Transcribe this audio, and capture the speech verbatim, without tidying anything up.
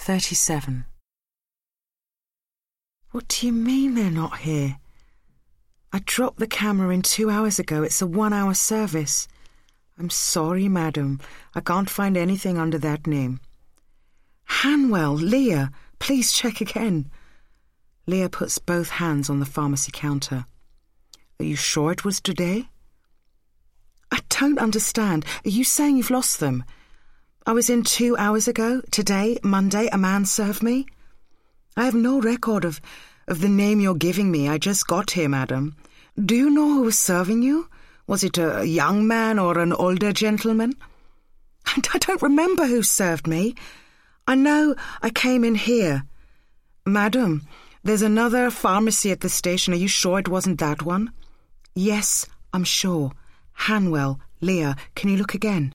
thirty-seven. What do you mean they're not here? I dropped the camera in two hours ago. It's a one-hour service. I'm sorry, madam. I can't find anything under that name. Hanwell, Leah, please check again. Leah puts both hands on the pharmacy counter. Are you sure it was today? I don't understand. Are you saying you've lost them? I was in two hours ago. Today, Monday, a man served me. I have no record of, of the name you're giving me. I just got here, madam. Do you know who was serving you? Was it a young man or an older gentleman? I don't remember who served me. I know I came in here. Madam, there's another pharmacy at the station. Are you sure it wasn't that one? Yes, I'm sure. Hanwell, Leah, can you look again?